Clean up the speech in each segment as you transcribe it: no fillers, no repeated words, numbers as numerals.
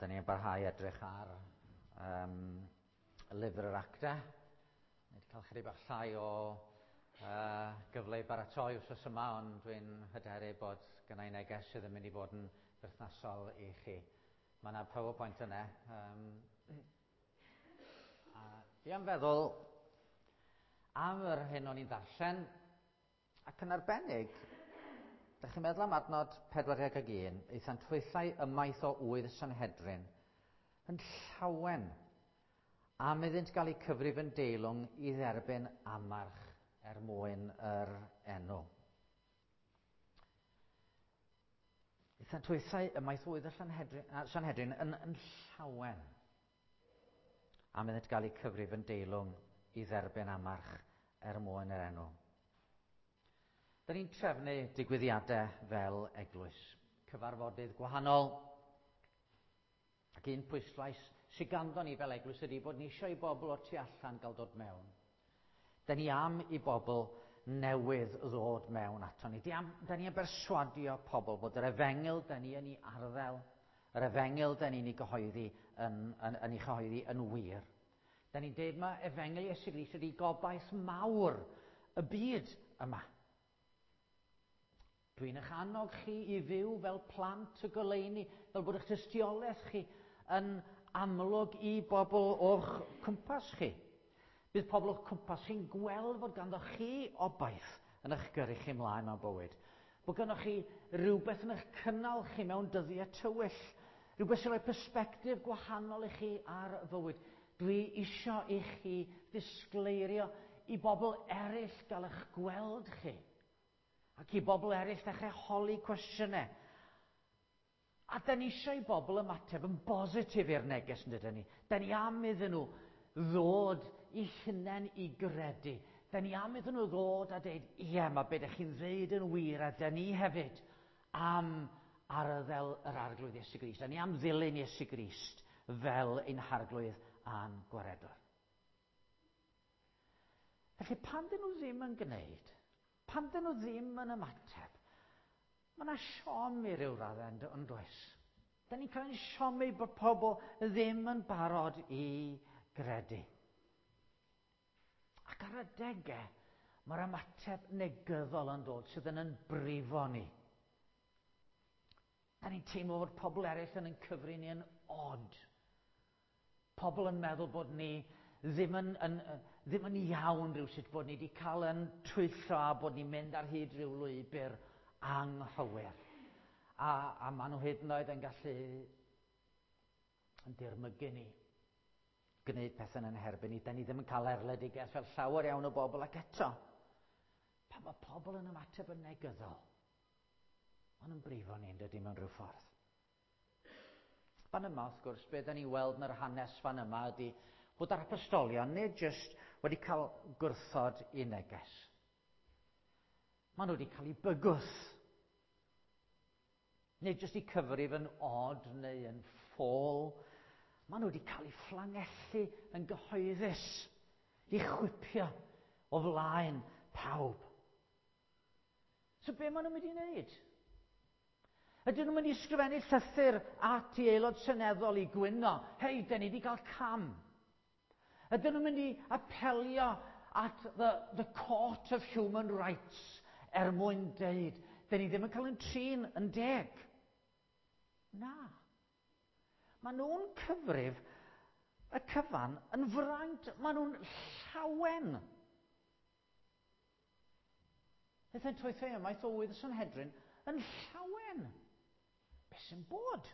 Da ni'n barhau edrych ar y lyfr yr acta. Ni wedi cael chydig bach llai o gyfle i baratoi wrth yma, ond dwi'n hyderu bod gynnau neges sydd yn mynd i fod yn berthnasol i chi. Mae yna PowerPoint yna. Fi am feddwl am yr hyn o'n i'n darllen, ac yn arbennig, ydych chi'n meddwl am adnod 41, eithon twyllau ymaith o wydd Sanhedrin, yn llawen am iddynt gael eu cyfrif yn deilwng i dderbyn amarch mwyn yr enw. Eithon twyllau ymaith o wydd Sanhedrin yn llawen am iddynt gael eu cyfrif yn deilwng i dderbyn amarch mwyn yr enw. Da ni'n trefnu digwyddiadau fel eglwys, cyfarfodydd gwahanol, ac un pwyslais sy'n ganddo ni fel eglwys ydy bod ni eisiau i bobl o'r tu allan gael dod mewn. Da ni am i bobl newydd ddod mewn ato ni. Da ni yn berswadio pobl bod yr efengyl da ni yn ei arddel, yr efengyl da ni'n ei gyhoeddi yn wir. Da ni'n dweud mae efengyl Iesu Grist ydy gobaith mawr y byd yma. Dwi'n eich annog chi i fyw fel plant y goleuni, fel bod eich tystiolaeth chi yn amlwg i bobl o'ch cwmpas chi. Bydd pobl o'ch cwmpas chi'n gweld fod ganddo chi obaith yn eich gyrru chi mlaen mewn bywyd. Bod ganddo chi rhywbeth yn eich cynnal chi mewn dyddiau tywyll. Rhywbeth sy'n rhoi persbectif gwahanol i chi ar fywyd. Dwi isio i chi ddisgleirio i bobl eraill gael eich gweld chi. Ac i bobl eraill ddechrau holi cwestiynau. A da ni eisiau i bobl ymateb yn bositif i'r neges yn dydyn ni. Da ni am iddyn nhw ddod i hunain i gredu. Da ni am iddyn nhw ddod a dweud, ie, mae beth ydych chi'n ddeud yn wir, a da ni hefyd am arddel yr arglwydd Iesu Grist. Da ni am ddilyn Iesu Grist fel ein harglwydd a'n gwaredwr. Felly pan dyn nhw ddim yn gwneud, pan dyn nhw ddim yn ymateb, mae yna siom i ryw raddau yn does. Da ni'n cael ein siomi bod pobl ddim yn barod i gredu. Ac ar adegau, mae'r ymateb negyddol yn dod sydd yn brifo ni. Da ni'n teimlo bod pobl eraill yn cyfri ni yn od. Pobl yn meddwl bod ni ddim yn iawn rhywsut, bod ni wedi cael yn twyllo a bod ni'n mynd ar hyd rhyw lwybr anghywir. A maen nhw hyd yn oed yn gallu dirmygu ni, gwneud pethau yn herbyn ni. Da ni ddim yn cael erledigaeth fel llawer iawn o bobl, ac eto, pan mae pobl yn ymateb yn negyddol, maen nhw'n brifo ni yn dydy mewn rhyw ffordd. Fan yma, wrth gwrs, be da ni'n weld yn yr hanes fan yma ydy bod yr apostolion nid jyst wedi cael gwrthod i neges. Maen nhw wedi cael ei bygwth. Nid jyst i cyfrif yn od neu yn ffôl. Maen nhw wedi cael ei fflangellu yn gyhoeddus, i chwipio o flaen pawb. So be maen nhw'n mynd i wneud? Ydyn nhw'n mynd i ysgrifennu llythyr at i aelod seneddol i gwyno, hei, da ni wedi cael cam. Ydyn nhw'n mynd i apelio at the Court of Human Rights mwyn deud, da ni ddim yn cael yn trin yn deg. Na. Maen nhw'n cyfrif y cyfan yn fraint, maen nhw'n llawen. Eithon twyllau ymaith o wydd Sanhedrin yn llawen. Be sy'n bod?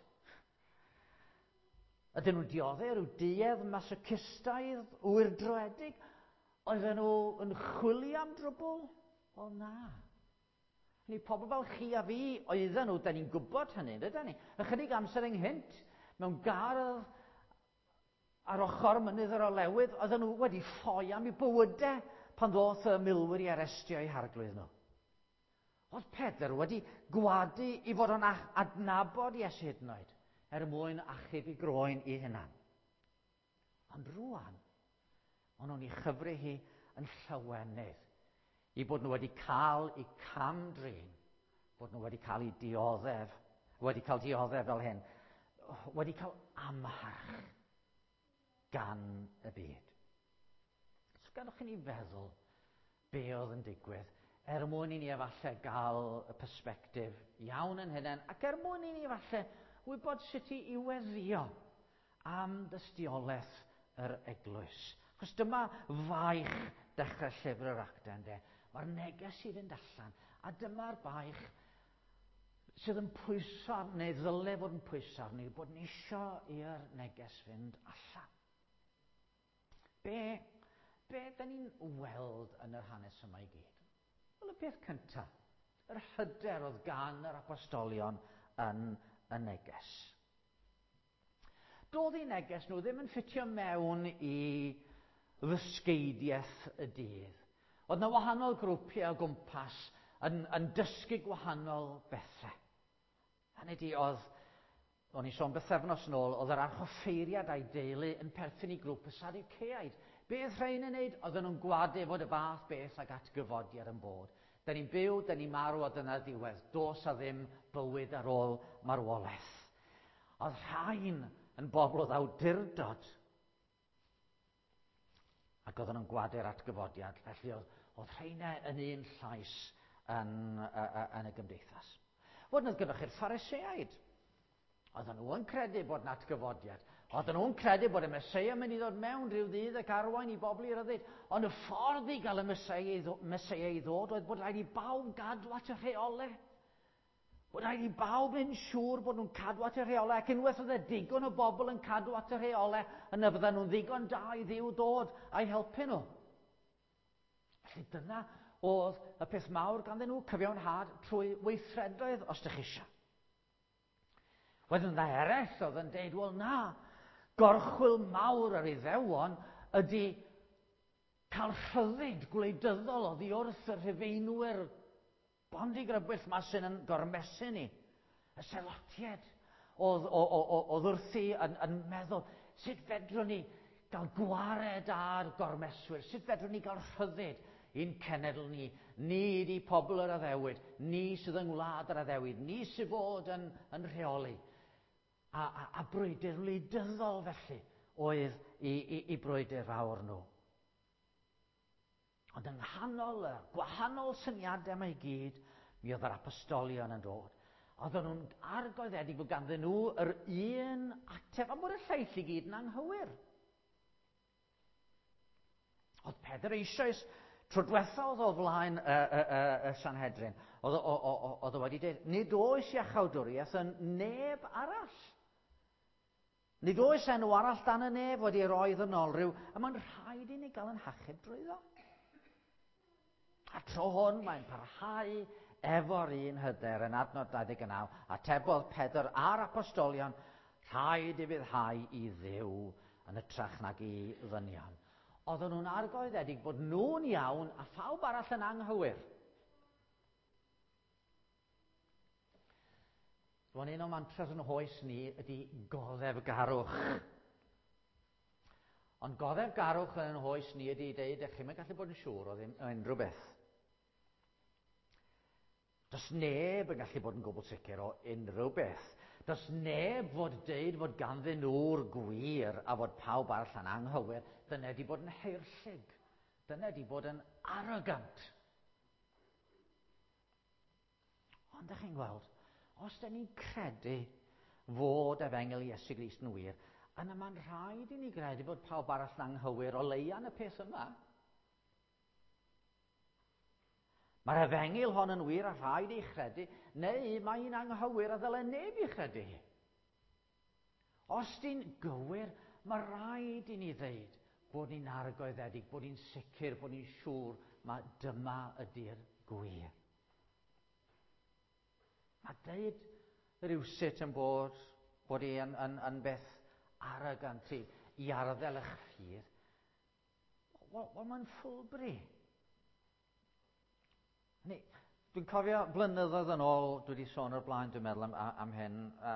Ydyn nhw'n dioddau rhyw duedd masocistaidd wyrdroedig? Oedden nhw yn chwilio am drwbl? Wel na. Ni pobl fel chi a fi, oedden nhw, da ni'n gwybod hynny, dydyn ni? Ychydig amser ynghynt, mewn gardd ar ochr mynydd yr olewydd, oedden nhw wedi ffoi am eu bywydau pan ddoth y milwyr i arestio eu harglwydd nhw. Oedd Pedr wedi gwadu i fod yn adnabod Iesu hyd yn oed, mwyn achub i groen i hunan. Ond rwan, maen nhw'n ei chyfri hi yn llawenydd, i bod nhw wedi cael eu camdrin, bod nhw wedi cael eu dioddef, wedi cael dioddef fel hyn, wedi cael amharch gan y byd. So gadwch i ni feddwl be oedd yn digwydd mwyn i ni efallai gael y persbectif iawn yn hynny, ac mwyn i ni efallai wybod sut i weddio am dystiolaeth yr eglwys. Chos dyma faich dechrau llyfr yr actau, ynde. Mae'r neges i fynd allan, a dyma'r baich sydd yn pwyso, neu ddyle fod yn pwyso arni, bod ni eisiau i'r neges fynd allan. Be da ni'n weld yn yr hanes yma i gyd? Wel, y peth cyntaf, yr hyder oedd gan yr apostolion yn y neges. Doedd eu neges nhw ddim yn ffitio mewn i ddysgeidiaeth y dydd. Oedd yna wahanol grwpiau o gwmpas yn dysgu gwahanol bethau. Hynny ydi, o'n i sôn bythefnos yn ôl, oedd yr archoffeiriad a'i deulu yn perthyn i grŵp y Sadduceaid. Beth rhain yn neud? Oedden nhw'n gwadu fod y fath beth ag atgyfodiad yn bod. Da ni'n byw, da ni'n marw, a dyna diwedd. Dos a ddim bywyd ar ôl marwolaeth. Oedd rhain yn bobl o awdurdod. Ac oedden nhw'n gwadu'r atgyfodiad. Felly oedd rhaina yn un llais yn y gymdeithas. Wedyn oedd gyda chi'r Phariseaid. Oedden nhw yn credu bod yna atgyfodiad. Oedden nhw'n credu bod y Meseia yn mynd i ddod mewn rhyw ddydd ac arwain i bobl i ryddid. Ond y ffordd i gael y Meseia i ddod oedd bod rhaid i bawb gadw at y rheolau. Bod rhaid i bawb yn siŵr bod nhw'n cadw at y rheolau, ac unwaith oedd digon o bobl yn cadw at y rheolau, yna fydden nhw'n ddigon da i Dduw dod a'i helpu nhw. Felly dyna oedd y peth mawr ganddyn nhw, cyfiawnhad trwy weithredoedd, os ydych chi eisiau. Wedyn dda eraill oedd yn deud, wel na, gorchwyl mawr ar Iddewon ydy cael rhyddid gwleidyddol oddi wrth y Rhufeinwyr bondi grybwyll ma sy'n yn gormesu ni. Y selotiaid oedd wrthi yn meddwl, sut fedrwn ni gael gwared ar gormeswyr, sut fedrwn ni gael rhyddid i'n cenedl ni. Ni di pobl yr addewid, ni sydd yn wlad yr addewid, ni sydd fod yn rheoli. A brwydr wleidyddol felly oedd i brwydr fawr nhw. Ond yng nghanol y gwahanol syniadau yma i gyd, mi oedd yr apostolion yn dod. Oedden nhw'n argoeddedig bod ganddyn nhw yr un ateb, a bod y lleill i gyd yn anghywir. Oedd Pedr eisoes, tro diwetha oedd o flaen y Sanhedrin, oedd o wedi dweud, nid oes iachawdwriaeth yn neb arall. Nid oes enw arall dan y neb wedi roi ddynolryw, a mae'n rhaid i ni gael yn hachub drwyddo. A tro hwn mae'n parhau efo'r un hyder yn adnod 29, atebodd Pedr a'r apostolion, rhaid i fyddhau i Dduw yn ytrach nag i ddynion. Oedden nhw'n argoeddedig bod nhw'n iawn a phawb arall yn anghywir. Rwan un o mantras yn hoes ni ydy goddef garwch. Ond goddef garwch yn hoes ni ydy deud, eich chi'n gallu bod yn siŵr o unrhyw beth. Does neb yn gallu bod yn gwbl sicr o unrhyw beth. Does neb fod deud fod ganddyn nhw'r gwir a fod pawb arall yn anghywir. Dyna di bod yn heirllig. Dyna di bod yn arrogant. Ond ydych chi'n gweld, os da ni'n credu fod Efengel Iesu Grist yn wir, yna mae'n rhaid i ni credu bod pawb arall yn anghywir o leia yn y peth yma. Mae'r Efengil hon yn wir a rhaid i chredu, neu mae'n anghywir a ddyle neb i chredu. Os di'n gywir, mae rhaid i ni ddeud bod ni'n argoeddedig, bod ni'n sicr, bod ni'n siŵr mae dyma ydy'r gwir. Mae deud rywsut yn bod hi yn beth arrogant i arddel eich ffydd. Wel, mae'n ffwlbri. Dwi'n cofio blynyddoedd yn ôl, dwi wedi sôn o'r blaen, dwi'n meddwl am hyn,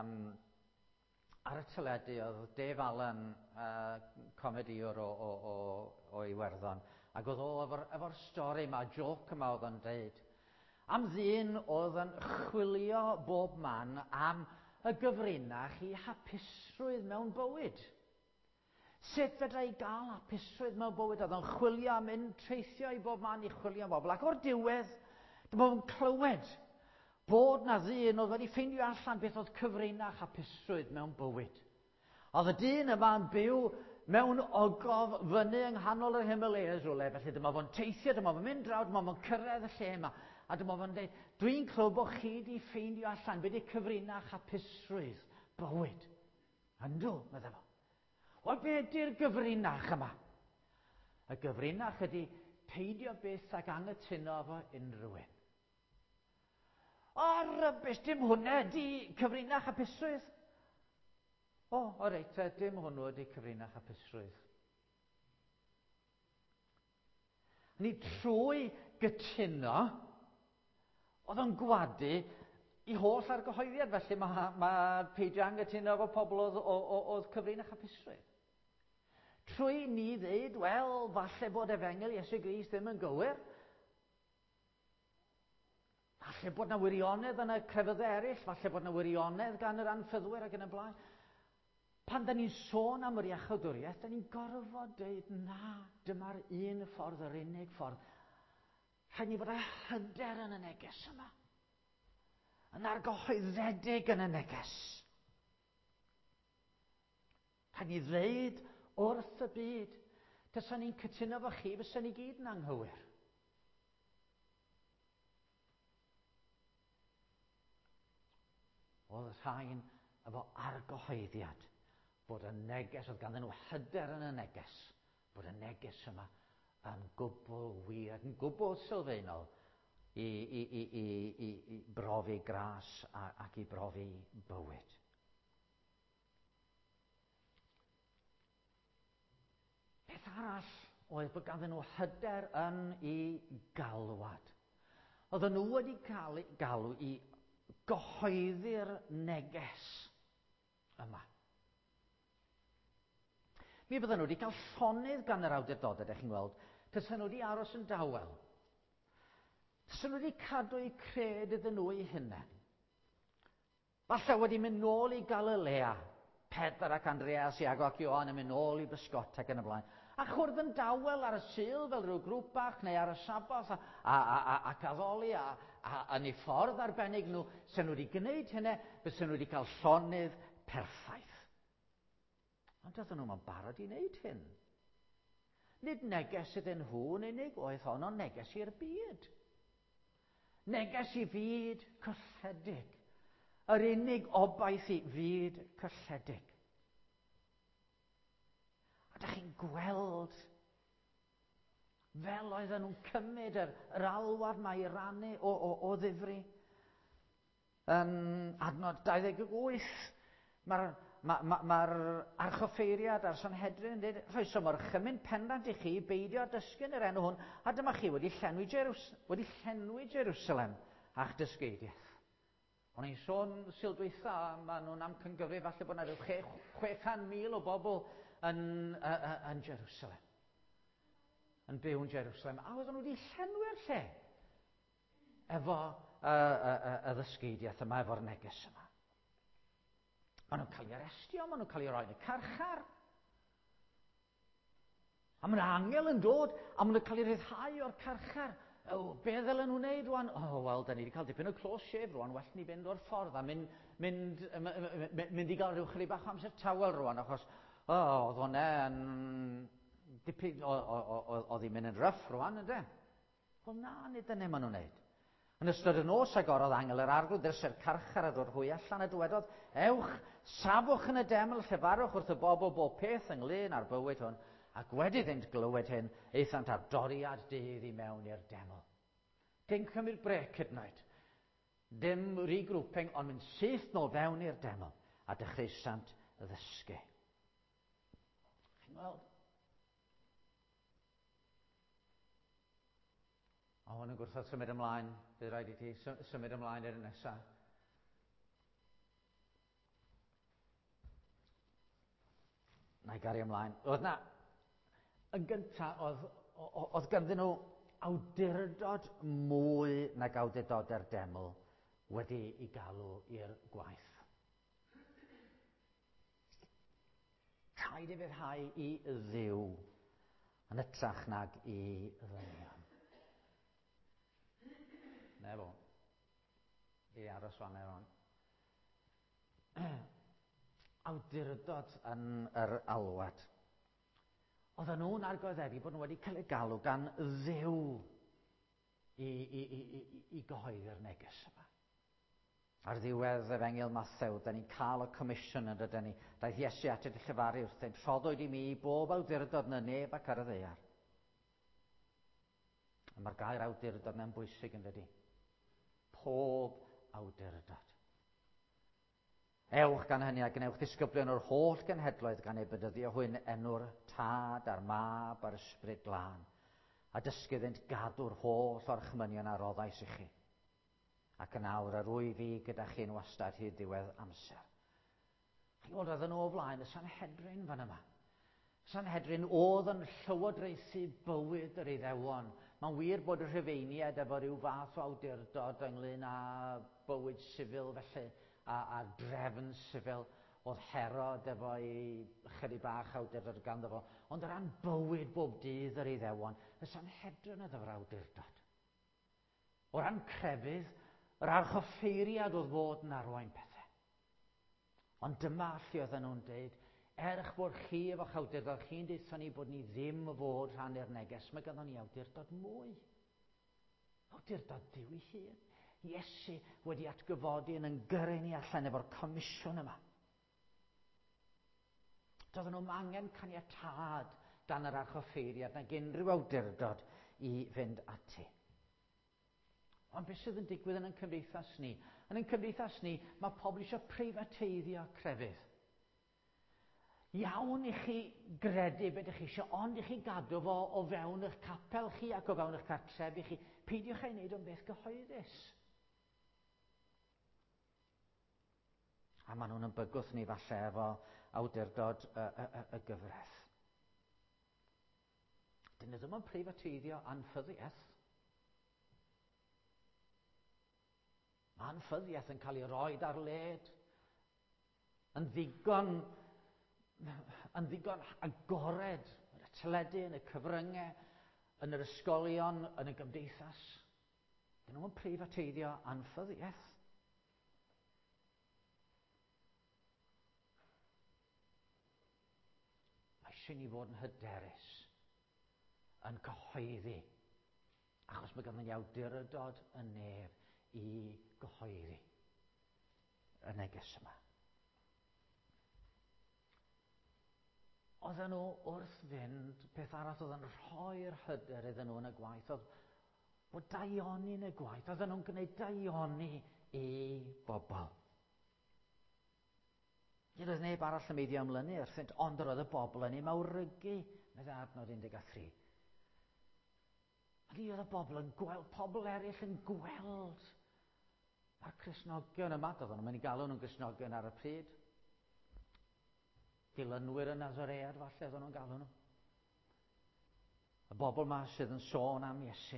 ar y teledu oedd Dave Allen, comediwr o Iwerddon, ac oedd o efo'r stori yma, joc yma oedd yn deud, am ddyn oedd yn chwilio bob man am y gyfrinach i hapusrwydd mewn bywyd? Sut fedra i gael hapusrwydd mewn bywyd? Oedd o'n chwilio am un treithio i bob man i chwilio am bobl. Ac o'r diwedd, dyma fo'n clywed bod na ddyn oedd wedi ffeindio allan beth oedd cyfrinach hapusrwydd mewn bywyd. Oedd y dyn yma'n byw mewn ogof fyny yng nghanol yr Himalayas rwle, felly dyma fo'n teithio, dyma fo'n mynd draw, dyma fo'n cyrraedd y lle yma, a dyma fo'n dweud, dwi'n clywed bod chi wedi ffeindio allan beth yw cyfrinach hapusrwydd bywyd. Yndw, medda fo. Wel, beth ydy'r gyfrinach yma? Y gyfrinach ydy peidio byth ag anghytuno efo unrhyw un. O, rybys, dim hwnna ydy cyfrinach hapusrwydd. O reit, dim hwnnw ydy cyfrinach hapusrwydd. Ni trwy gytuno, oedd o'n gwadu i holl argyhoeddiad, felly mae peidio anghytuno efo pobl oedd cyfrinach hapusrwydd. Trwy ni ddeud, wel, falle bod Efengel Iesu Grist ddim yn gywir, falle bod na wirionedd yn y crefyddau eraill, falle bod na wirionedd gan yr anffyddwyr ac yn y blaen. Pan da ni'n sôn am yr iachawdwriaeth, da ni'n gorfod dweud, na, dyma'r un ffordd, yr unig ffordd. Rhaid ni fod â hyder yn y neges yma. Yn argyhoeddedig yn y neges. Rhaid ni ddeud wrth y byd, dysa ni'n cytuno efo chi, fysa ni gyd yn anghywir. Oedd y rhain efo argyhoeddiad bod y neges, oedd ganddyn nhw hyder yn y neges, bod y neges yma yn gwbl wir, yn gwbl sylfaenol i brofi gras ac i brofi bywyd. Beth arall oedd bod ganddyn nhw hyder yn eu galwad. Oedden nhw wedi galw i gyhoeddi'r neges yma. Mi bydden nhw wedi cael llonydd gan yr awdurdodau, ydych chi'n gweld, tysa nhw wedi aros yn dawel. Tysa nhw wedi cadw eu cred iddyn nhw eu hunain. Falle wedi mynd nôl i Galilea, Pedr ac Andreas, Iago ac Ioan yn mynd nôl i bysgota ac yn y blaen. A chwrdd yn dawel ar y Sul fel rhyw grŵp bach neu ar y Sabbath a addoli yn eu ffordd arbennig nhw. Sen nhw wedi gwneud hynny, bysen nhw wedi cael llonydd perffaith. Ond oedden nhw'n barod i wneud hyn. Nid neges ydyn nhw yn unig, oedd hon o'n neges i'r byd. Neges i fyd cylledig. Yr unig obaith i fyd cylledig. A ydych chi'n gweld fel oedden nhw'n cymryd yr alwad mae i rannu o ddifri. Yn adnod 28, Mae'r archoffeiriad a'r Sanhedrin yn dweud, rhoi mor chymyn pendant i chi beidio a dysgu'n yr enw hwn, a dyma chi wedi llenwi Jerusalem a'ch dysgeidiaeth. O'n i'n sôn sildwytha, maen nhw'n amcangyfri, falle bod yna rhyw 600,000 o bobl yn Jerusalem. Yn byw yn Jerusalem. A oedden nhw wedi llenwi'r lle efo y ddysgeidiaeth yma, efo'r neges yma. Maen nhw'n cael ei arestio, maen nhw'n cael ei roi yn y carchar. A mae yna angel yn dod, a maen nhw'n cael ei ryddhau o'r carchar. Be ddylen nhw'n wneud rwan? Wel, da ni wedi cael dipyn o close shave rwan, well ni fynd o'r ffordd a mynd i gael rhyw chydig bach amser tawel rwan, achos oedd hwnna yn dipyn, oedd hi'n mynd yn ryff rwan, ynddo? Wel na, nid yna maen nhw'n wneud. Yn ystod y nos agorodd angel yr arglwydd ddrysu'r carchar a ddod hwy allan a dywedodd, ewch, safwch yn y deml, llefarwch wrth y bobl bob peth ynglyn â'r bywyd hwn, ac wedi iddynt glywed hyn, eithant ar doriad dydd i mewn i'r deml. Dim cymryd brec hyd yn oed. Dim regrouping, ond mynd syth nôl fewn i'r deml a dechreuant y ddysgu. Chi'n gweld? O, hwn yn gwrthod symud ymlaen, bydd rhaid i ti symud ymlaen i'r nesaf. Na i gario ymlaen. Oedd na, yn gyntaf, oedd ganddyn nhw awdurdod mwy nag awdurdodau'r deml wedi ei galw i'r gwaith. paid i fyddhau i ddiw yn ytrach nag i ddynion. Ne fo. I aros fan efo'n. Awdurdod yn yr alwad. Oedden nhw'n argodderi bod nhw wedi cael eu galw gan ddiw i gyhoeddi'r neges yma. Ar ddiwedd Efengyl Mathew, da ni'n cael y comisiwn yn ydyn ni. Daeth Iesu at y chyfaru wrthyn, rhoddwyd i mi bob awdurdod na neb ac ar y ddaear. Mae'r gair awdurdod na'n bwysig yn dydi. Pob awdurdod. Ewch gan hynny a gnewch ddisgyblion o'r holl genhedloedd gan ei bedyddio hwyn enw'r Tad a'r Mab a'r Ysbryd Glân, a dysgyddynt gadw'r holl orchmynion a roddais i chi. Ac yn awr ar wy fi gyda chi'n wastad hyd diwedd amser. Chi'n gwybod, oedd yn o flaen y Sanhedrin fan yma. Sanhedrin oedd yn llywodraethu bywyd yr Iddewon. Mae'n wir bod y Rhufeiniaid efo rhyw fath o awdurdod ynglyn â bywyd sifil felly, a drefn sifil. Oedd Herod efo ei chydig bach awdurdod ganddo fo. Ond o ran bywyd bob dydd yr Iddewon, y Sanhedrin oedd efo'r awdurdod. O ran crefydd, yr archoffeiriad oedd fod yn arwain pethau. Ond dyma lle oedden nhw'n dweud, bod chi efo'ch awdurdod, chi'n deitha ni bod ni ddim fod rhan i'r neges, mae ganddo ni awdurdod mwy. Awdurdod Duw ei hun. Iesu wedi atgyfodi yn gyrru ni allan efo'r comisiwn yma. Doedden nhw'n angen caniatâd dan yr archoffeiriad nag unrhyw awdurdod i fynd ati. Ond beth sydd yn digwydd yn ein cymdeithas ni? Yn ein cymdeithas ni, mae pobl eisiau preifateiddio crefydd. Iawn i chi gredu beth ydych chi eisiau, ond i chi gadw fo o fewn eich capel chi ac o fewn eich cartrefi chi. Peidiwch ei wneud o'n beth gyhoeddus. A maen nhw'n bygwth ni falle efo awdurdod y gyfraith. Dyn nhw ddim yn preifateiddio anffyddiaeth. Mae anffyddiaeth yn cael ei roed ar led yn ddigon agored yn y teledu, yn y cyfryngau, yn yr ysgolion, yn y gymdeithas. Dyn nhw'n preifateiddio anffyddiaeth. Mae eisiau ni fod yn hyderus, yn cyhoeddi, achos mae ganddo ni awdurdod y nef i gyhoeddi y neges yma. Oedden nhw wrth fynd, peth arall oedd yn rhoi'r hyder iddyn nhw yn y gwaith, oedd bod daioni yn y gwaith, oedden nhw'n gwneud daioni i bobl. Nid oedd neb arall yn meidio ymlynu wrthynt, ond yr oedd y bobl yn ei mawrygu, medde adnod 13. Ond oedd y bobl yn gweld, pobl eraill yn gweld a'r Cristnogion yma, oedden nhw'n mynd i galw nhw'n Cristnogion ar y pryd. Dilynwyr y Nazaread falle oedden nhw'n galw nhw. Y bobl yma sydd yn sôn am Iesu.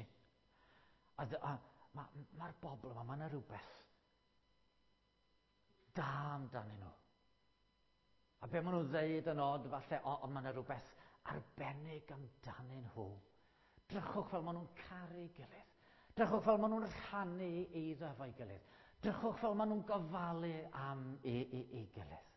Mae'r bobl yma, mae yna rhywbeth da amdanyn nhw. A be maen nhw'n dweud yn od falle, ond mae yna rhywbeth arbennig amdanyn nhw. Drychwch fel maen nhw'n caru gilydd. Drychwch fel maen nhw'n rhannu eiddo efo'i gilydd. Drychwch fel maen nhw'n gofalu am ei gilydd.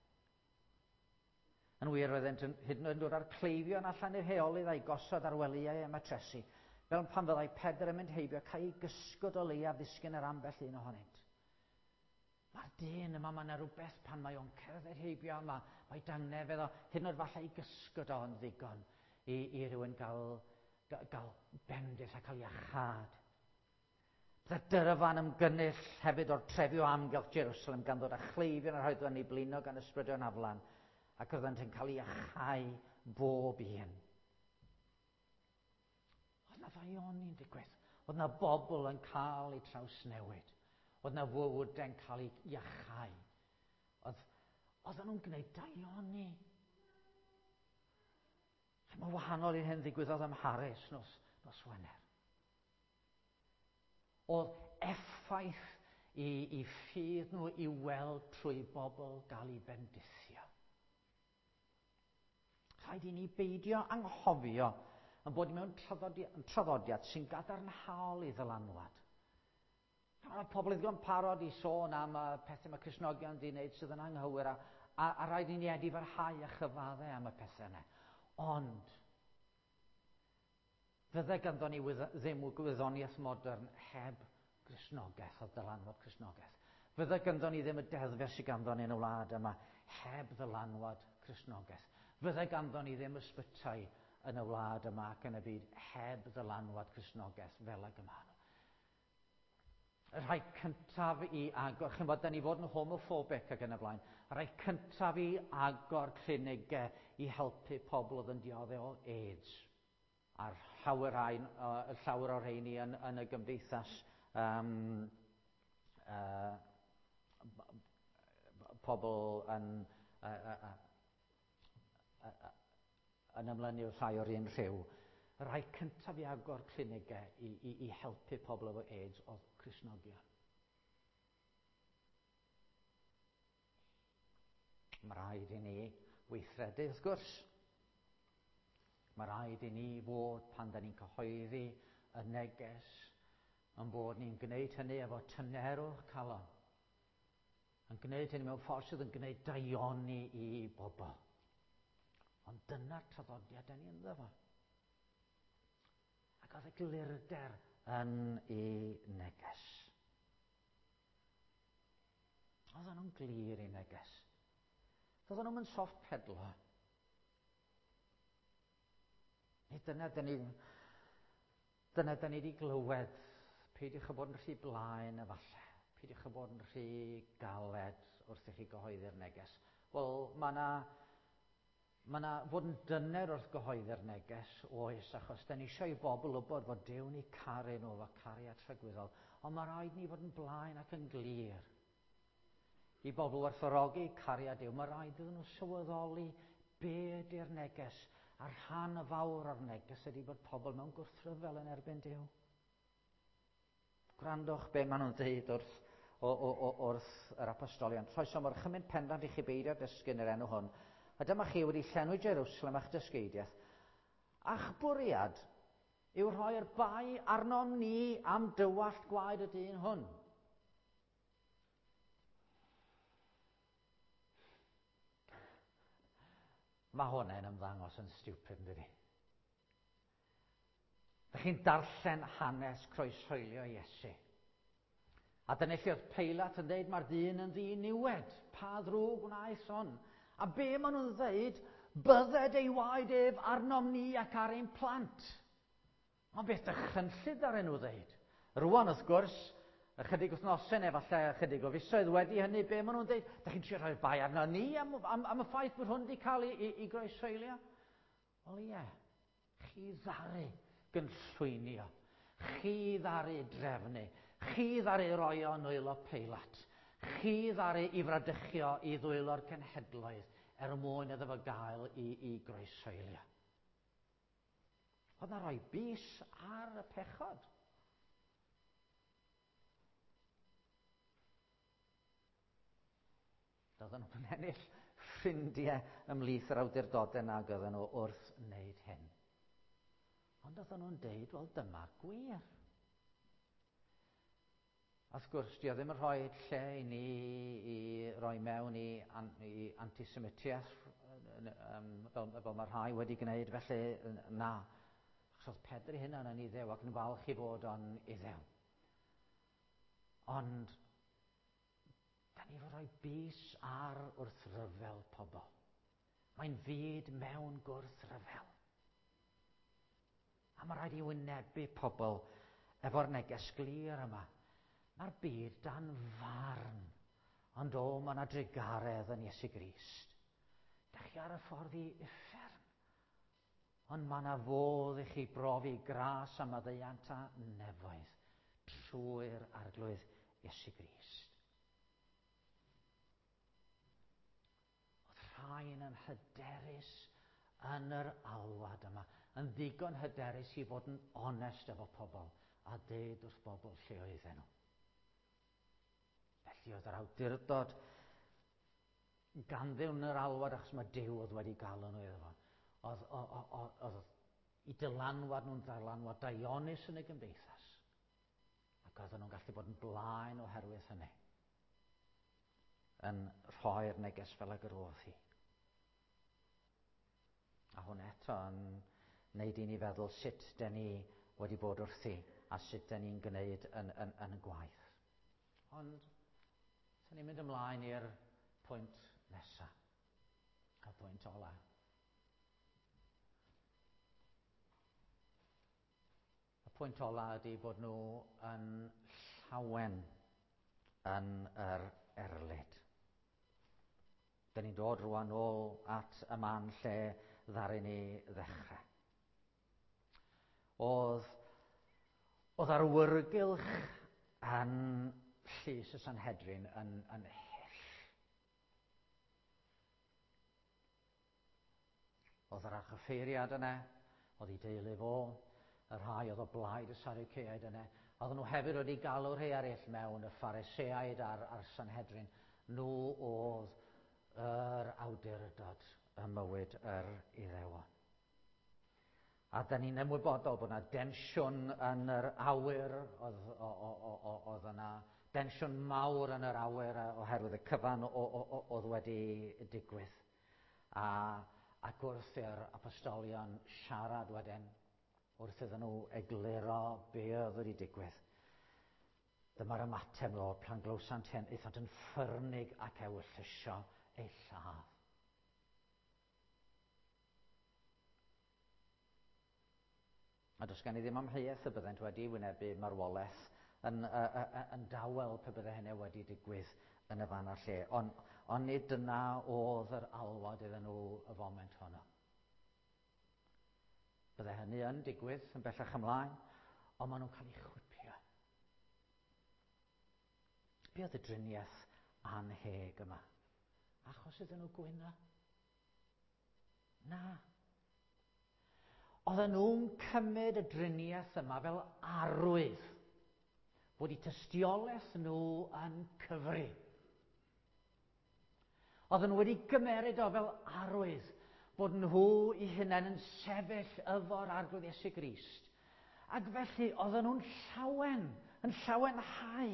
Yn wir roeddent hyd yn oed yn dod â'r cleifion allan i'r heolydd a'i gosod ar welyau y matresu, fel pan fyddai Pedr yn mynd heibio, cael ei gysgod o leia ddisgyn yr ambell un ohonynt. Mae'r dyn yma, mae yna rhywbeth pan mae o'n cerdded heibio, mae dangnefedd o, hyd yn oed falle ei gysgod o'n ddigon i rhywun gael bendith a cael ei achad. Byddai dyrfan ymgynnull hefyd o'r trefi o amgylch Jerusalem gan ddod â chleifion yr oedden ni blino gan ysbrydion aflan, ac oeddent yn cael ei achau bob un. Oedd na ddaioni'n digwydd. Oedd na bobl yn cael eu trawsnewid. Oedd na fywydau'n cael ei iachau. Oedden nhw'n gwneud daioni. Mae wahanol i'n hyn ddigwyddodd ym Mharis nos Wener. Oedd effaith i ffydd nhw i weld trwy bobl gael ei bendithio. rhaid i ni beidio anghofio yn bod mewn traddodiad sy'n gadarnhaol i ddylanwad. Mae pobl yn ddigon parod i sôn am y pethau mae Cristnogion wedi gwneud sydd yn anghywir a rhaid i ni wedi farhau a chyfaddau am y pethau yna. Ond, fydde ganddon ni ddim gwyddoniaeth modern heb Gristnogaeth o dylanwad Cristnogaeth. Fydde ganddon ni ddim y deddfa sydd ganddon ni yn y wlad yma heb ddylanwad Cristnogaeth. Fydde ganddon ni ddim ysbytai yn y wlad yma ac yn y byd heb ddylanwad Cristnogaeth fel y gyma nhw. Y rhai cyntaf i agor, chi'n bod, da ni fod yn homophobic ac yn y blaen, y rhai cyntaf i agor clinigau i helpu pobl oedd yn dioddef o AIDS. A'r llawer o'r rheini yn y gymdeithas pobl yn ymlynu llai o'r un rhyw. Y rhai cyntaf i agor clinigau i helpu pobl efo AIDS oedd Cristnogion. Mae rhaid i ni weithredu, wrth gwrs. Mae rhaid i ni fod, pan da ni'n cyhoeddi y neges, yn bod ni'n gwneud hynny efo tynerwch calon. Yn gwneud hynny mewn ffordd sydd yn gwneud daioni i bobl. Ond dyna'r traddodiad da ni ynddo fo. Ac oedd y glirder yn ei neges. Oedden nhw'n glir i neges. Oedden nhw'n soft pedlo. Dyna da ni wedi glywed, peidiwch bod yn rhy blaen efallai. Peidiwch bod yn rhy galed wrth i chi gyhoeddi'r neges. Wel, mae na fod yn dyner wrth gyhoeddi'r neges, oes, achos da ni eisiau i bobl wybod fod Duw ni caru nhw fo cariad rhagwyddol, ond mae rhaid ni fod yn blaen ac yn glir. I bobl werthfawrogi cariad Duw, mae rhaid iddyn nhw sylweddoli be ydy'r neges, a'r rhan y fawr o'r neges ydy bod pobl mewn gwrthryfel yn erbyn Duw. Gwrandwch be maen nhw'n dweud wrth yr apostolion. Troesom o'r chymryd pendant i chi beidio dysgu'n yr enw hwn. A dyma chi wedi llenwi Jerusalem a'ch dysgeidiaeth. A'ch bwriad yw rhoi'r bai arnom ni am dywallt gwaed y dyn hwn. Mae hwnna'n ymddangos yn stupid, dydi? Ydych chi'n darllen hanes croeshoelio Iesu. A dyna lle oedd Peilat yn dweud mae'r dyn yn ddiniwed. Pa ddrwg wnaeth hon? A be maen nhw'n dweud, bydded ei waed ef arnom ni ac ar ein plant. Ond beth dychynllid ar enw dweud? Rwan, wrth gwrs, ychydig wythnosau neu falle ychydig o fisoedd wedi hynny, be maen nhw'n dweud? Da chi'n trio rhoi'r bai arno ni am y ffaith bod hwn wedi cael ei groeshoelio? Wel ie, chi ddaru gynllwynio, chi ddaru drefnu, chi ddaru roi o'n nwylo Peilat. Chi ddaru i fradychio i ddwylo'r cenhedloedd mwyn iddo fo gael i groeshoelio. Oedd na roi bys ar y pechod. Doedden nhw'n ennill ffrindiau ymhlith yr awdurdodau nag oedden nhw wrth wneud hyn. Ond oedden nhw'n deud, wel dyma'r gwir. Wrth gwrs, di o ddim yn rhoi lle i ni i roi mewn i antisemitiaeth fel mae rhai wedi gwneud, felly na. Achos oedd Pedr i hynna yn Iddew ac yn falch i fod o'n Iddew. Ond, da ni fod rhoi bys ar wrthryfel pobl. Mae'n fyd mewn gwrthryfel. A mae rhaid i wynebu pobl efo'r neges glir yma. Mae'r byd dan farn, ond mae yna drigaredd yn Iesu Grist. Da chi ar y ffordd i uffern, ond mae yna fodd i chi brofi gras a maddeuant a nefoedd trwy'r arglwydd Iesu Grist. Oedd rhain yn hyderus yn yr alwad yma, yn ddigon hyderus i fod yn onest efo pobl a deud wrth bobl lle oedden nhw. Felly oedd yr awdurdod ganddyn yr alwad achos mae Duw oedd wedi galw nhw iddo fo. oedd i dylanwad nhw'n ddylanwad dionus yn y gymdeithas. Ac oedden nhw'n gallu bod yn blaen oherwydd hynny. Yn rhoi'r neges fel ag yr oedd hi. A hwn eto yn wneud i ni feddwl sut den ni wedi bod wrthi a sut den ni'n gwneud yn y gwaith. Ond, sy'n ni'n mynd ymlaen i'r pwynt nesaf. Y pwynt ola. Y pwynt ola ydy bod nhw yn llawen yn yr erlyd. Da ni'n dod rwan ôl at y man lle ddaru ni ddechrau. Oedd arwyrgylch yn llys y Sanhedrin yn hyll. Oedd yr archoffeiriad yna, oedd ei deulu fo, y rhai oedd o blaid y Saduceaid yna. Oedden nhw hefyd wedi galw rhai eraill mewn, y Phariseaid a'r Sanhedrin. Nhw oedd yr awdurdod y mywyd yr Iddewon. A da ni'n ymwybodol bod yna densiwn yn yr awyr, oedd yna densiwn mawr yn yr awyr oherwydd y cyfan oedd wedi digwydd. Ac wrth i'r apostolion siarad wedyn, wrth iddyn nhw egluro be oedd wedi digwydd. Dyma'r ymateb nhw plan glwsant hyn, eithant yn ffyrnig ac ewyllysio eu lladd. A does gen I ddim amheuaeth y byddent wedi wynebu marwolaeth yn dawel pe bydde hynny wedi digwydd yn y fan a'r lle. Ond nid dyna oedd yr alwad iddyn nhw y foment honno. Bydde hynny yn digwydd yn bellach ymlaen, ond maen nhw'n cael eu chwipio. Be oedd y driniaeth anheg yma? Achos iddyn nhw gwyno? Na. Oedden nhw'n cymryd y driniaeth yma fel arwydd bod eu tystiolaeth nhw yn cyfri. Oedden nhw wedi gymeryd o fel arwydd bod nhw eu hunain yn sefyll yfo'r arglwydd Iesu Grist. Ac felly oedden nhw'n yn llawenhau.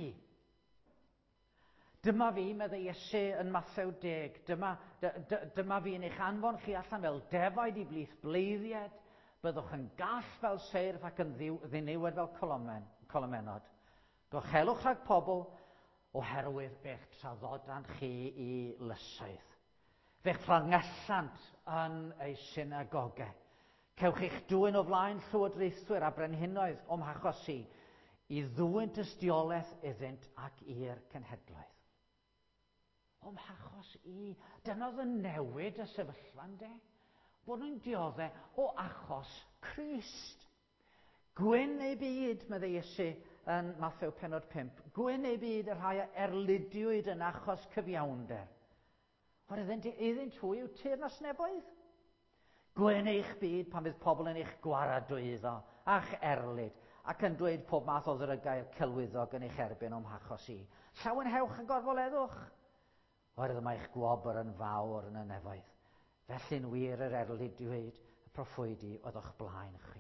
Dyma fi, meddai Iesu yn Mathew 10, dyma fi yn eich anfon chi allan fel defaid i blith bleiddied, byddwch yn gall fel seirf ac yn ddiniwed fel colomenod. Gochelwch rhag pobl oherwydd fe'ch traddodant chi i lysoedd. Fe'ch fflangellant yn ei synagogau. Cewch eich dwyn o flaen llywodraethwyr a brenhinoedd o'm hachosi i ddwyn tystiolaeth iddynt ac i'r cenhedloedd. O'm hachos i, dyna oedd yn newid y sefyllfa ynde? Bod nhw'n dioddau o achos Crist. Gwyn neu byd, meddai Iesu yn Mathew 5:5. Gwyn neu byd yr rhai erludiwyd yn achos cyfiawnder. Oherwydd iddynt hwy yw teyrnas nefoedd. Gwyn eich byd pan fydd pobl yn eich gwaradwyddo a'ch erlyd ac yn dweud pob math o ddrygair celwyddog yn eich erbyn o'm hachos i. Llawenhewch a gorfoleddwch. Oherwydd mae eich gwobr yn fawr yn y nefoedd. Felly'n wir yr erludiwyd y proffwydi oedd o'ch blaen chi.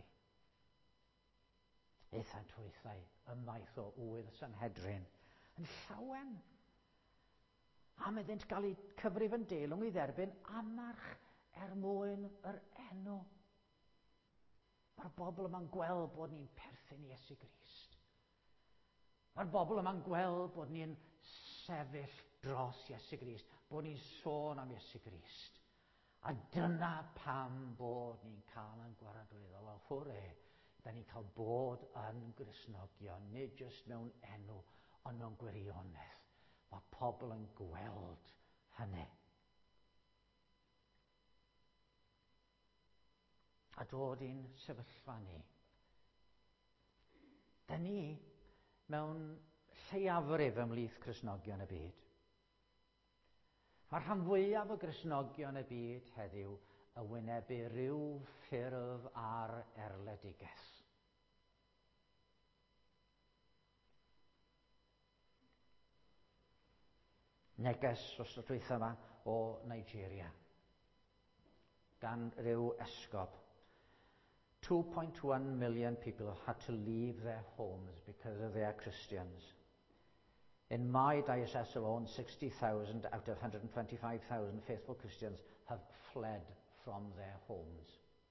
Eithant weithau ymaith o wydd y Sanhedrin yn llawen. A meddynt gael eu cyfrif yn delwng i dderbyn amarch mwyn yr enw. Mae'r bobl yma'n gweld bod ni'n perthyn i Iesu Grist. Mae'r bobl yma'n gweld bod ni'n sefyll dros Iesu Grist, bod ni'n sôn am Iesu Grist. A dyna pam bod ni'n cael yn gwaradwyddo. Wel, hwre, da ni'n cael bod yn Gristnogion, nid jyst mewn enw, ond mewn gwirionedd. Mae pobl yn gweld hynny. A dod i'n sefyllfa ni. Da ni mewn lleiafrif ymhlith Cristnogion y byd. Mae'r rhan fwyaf o Gristnogion y byd heddiw y wynebu ryw ffurf ar erledigaeth. Neges os dweud yma o Nigeria. gan ryw esgob. 2.1 million people have had to leave their homes because of their Christians. In my diocese alone, 60,000 out of 125,000 faithful Christians have fled from their homes.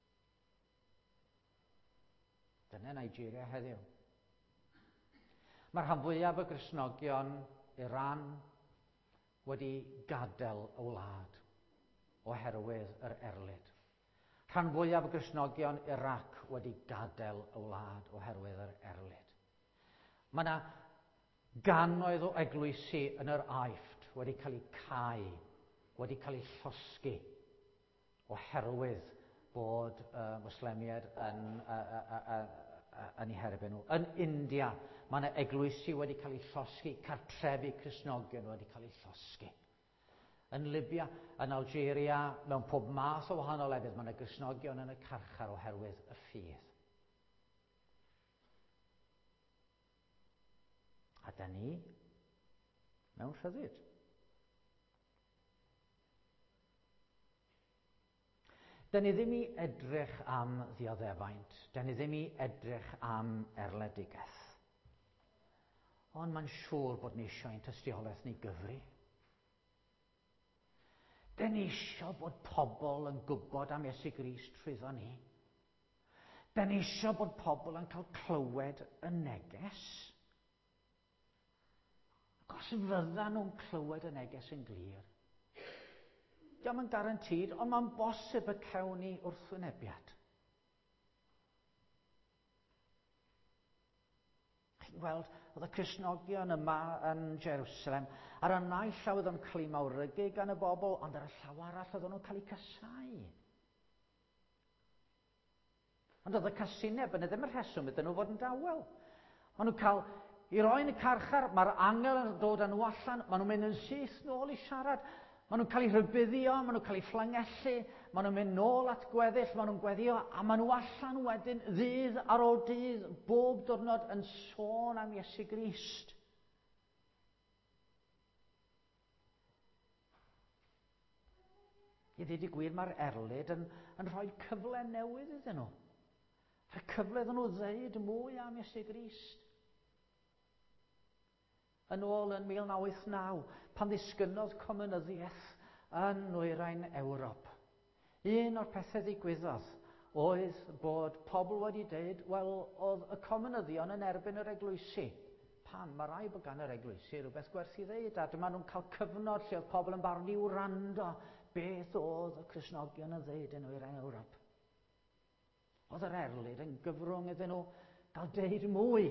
Dyna Nigeria heddiw. Mae'r rhan fwyaf y Gristnogion Iran wedi gadael y wlad oherwydd yr erlyd. Rhan fwyaf y Gristnogion Irac wedi gadael y wlad oherwydd yr erlyd. Mae yna gannoedd o eglwysi yn yr Aifft wedi cael eu cau, wedi cael eu llosgi oherwydd bod Mwslemiaid yn eu herbyn nhw. Yn India, mae yna eglwysi wedi cael eu llosgi, cartrefi Cristnogion wedi cael eu llosgi. Yn Libya, yn Algeria, mewn pob math o wahanol lefydd, mae yna Gristnogion yn y carchar oherwydd y ffydd. A da ni mewn rhyddid. Da ni ddim i edrych am ddioddefaint, da ni ddim i edrych am erledigaeth. Ond mae'n siŵr bod ni eisiau ein tystiolaeth ni gyfri. Da ni eisiau bod pobl yn gwybod am Iesu Grist trwyddo ni. Da ni eisiau bod pobl yn cael clywed y neges. Ac os fyddan nhw'n clywed y neges yn glir, diolch yn garantid, ond mae'n bosib y cawn ni wrthwynebiad. Chi'n gweld, oedd y Cristnogion yma yn Jerusalem, ar y naill llaw oedd yn cael eu mawrygu gan y bobl, ond ar y llaw arall oedd nhw'n cael eu casau. Ond oedd y casineb yn ddim y rheswm iddyn nhw fod yn dawel. Maen nhw'n cael i roi yn y carchar, mae'r angel yn dod â nhw allan, maen nhw'n mynd yn syth nôl i siarad, maen nhw'n cael eu rhybuddio, maen nhw'n cael eu fflangellu, maen nhw'n mynd nôl at gweddill, maen nhw'n gweddio, a maen nhw allan wedyn ddydd ar ôl dydd, bob diwrnod yn sôn am Iesu Grist. I ddweud y gwir, mae'r erlyd yn rhoi cyfle newydd iddyn nhw. Rhoi cyfle iddyn nhw ddeud mwy am Iesu Grist. Yn ôl yn 1989, pan ddisgynnodd comunyddiaeth yn nwyrain Ewrop. Un o'r pethau ddigwyddodd oedd bod pobl wedi dweud, wel, oedd y comunyddion yn erbyn yr eglwysi. Pam? Mae rai bod gan yr eglwysi rhywbeth gwerth i ddeud, a dyma nhw'n cael cyfnod lle oedd pobl yn barnu i'w wrando beth oedd y Cristnogion yn ddeud yn nwyrain Ewrop. Oedd yr erlyd yn gyfrwng iddyn nhw gael deud mwy.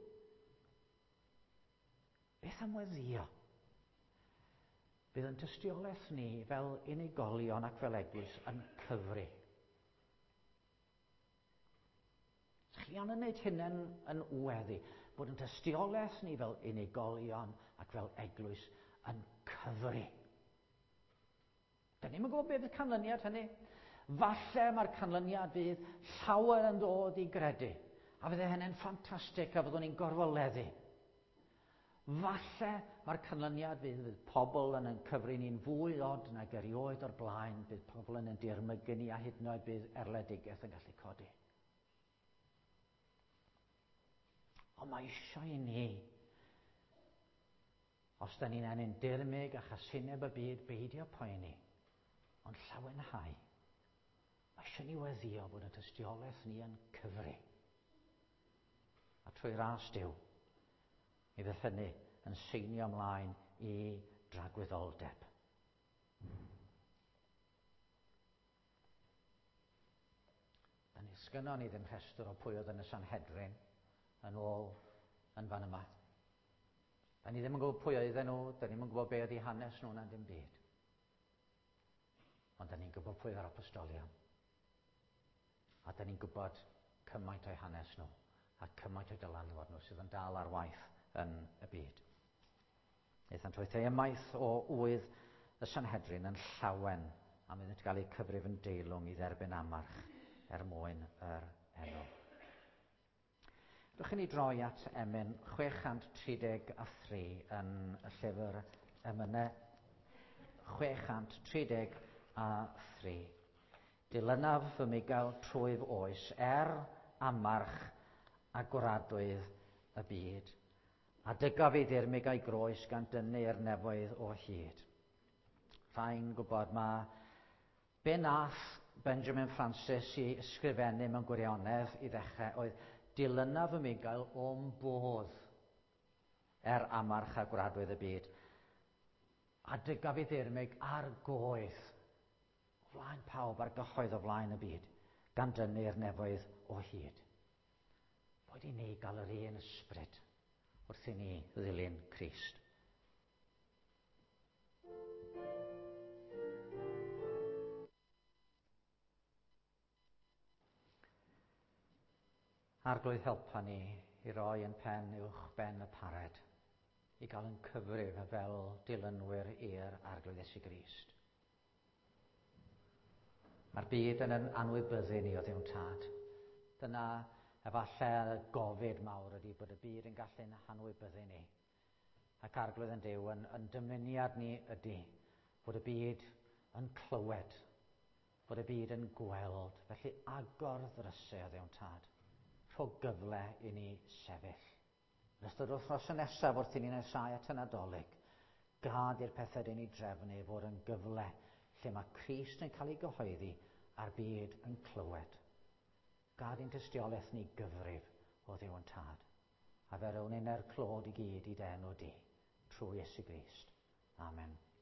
Beth am weddio? Bydd yn tystiolaeth ni fel unigolion ac fel eglwys yn cyfri. Chi yn gwneud hynny'n yn weddi, bod yn tystiolaeth ni fel unigolion ac fel eglwys yn cyfri. Da ni'n gwybod beth y canlyniad hynny. Falle mae'r canlyniad fydd llawer yn dod i gredu, a fydde hynny'n ffantastig a fyddwn ni'n gorfoleddu. Falle mae'r canlyniad fydd pobl yn cyfri ni'n fwy od nag erioed o'r blaen, bydd pobl yn dirmygu ni a hyd yn oed bydd erledigaeth yn gallu codi. Ond mae eisiau i ni, os da ni'n enyn dirmyg a chasineb y byd, beidio poeni, ond llawenhau. Mae eisiau ni weddio bod y tystiolaeth ni yn cyfri. A trwy ras Duw, mi fydd hynny yn seinio ymlaen i dragwyddoldeb. Da ni sgynnon ni ddim rhestr o pwy oedd yn y Sanhedrin yn ôl yn fan yma. Da ni ddim yn gwybod pwy oedden nhw, da ni ddim yn gwybod be oedd eu hanes nhw na dim byd. Ond da ni'n gwybod pwy oedd yr apostolion. A da ni'n gwybod cymaint o'i hanes nhw a cymaint o'i dylanwad nhw sydd yn dal ar waith yn y byd. Eithon trwy ymaith o wydd y Sanhedrin yn llawen a mynd yn cael ei cyfrif yn deilwng i dderbyn amarch mwyn yr enw. Rwy'ch ni droi at emyn 633 yn y llyfr emynau 633. Dilynaf fy mi gael trwydd oes amarch a gwradwydd y byd. A dygafid i'r mig a'i groes gan dynnu'r nefoedd o hyd. Rhain gwybod mae be nath Benjamin Francis i ysgrifennu mewn gwirionedd i ddechrau oedd dilynaf y migael o'n bodd amarch a gwradwydd y byd. A dygafid i'r mig ar goedd o flaen pawb ar gyhoedd o flaen y byd gan dynnu'r nefoedd o hyd. Boed i ni gael yr un ysbryd wrth i ni ddilyn Crist. Arglwydd helpa ni i roi yn pen uwch ben y pared, i gael yn cyfrif fel dilynwyr i'r arglwydd Iesu Grist. Mae'r byd yn anwybyddu ni o Dduw'n Tad. Dyna efallai y gofid mawr ydy bod y byd yn gallu'n anwybyddu ni. Ac arglwydd yn Duw yn dymuniad ni ydy bod y byd yn clywed, bod y byd yn gweld, felly agor ddrysau o Dduw'n Tad. Rho gyfle i ni sefyll. Yn ystod wythnos nesaf wrth i ni'n nesau at y Nadolig, gad i'r pethau dyn ni drefnu fod yn gyfle lle mae Crist yn cael ei gyhoeddi a'r byd yn clywed. Gad i'n tystiolaeth ni gyfrif o Dduw'n Tad. A fe rown ni'n clod i gyd i denw di, trwy Iesu Grist. Amen.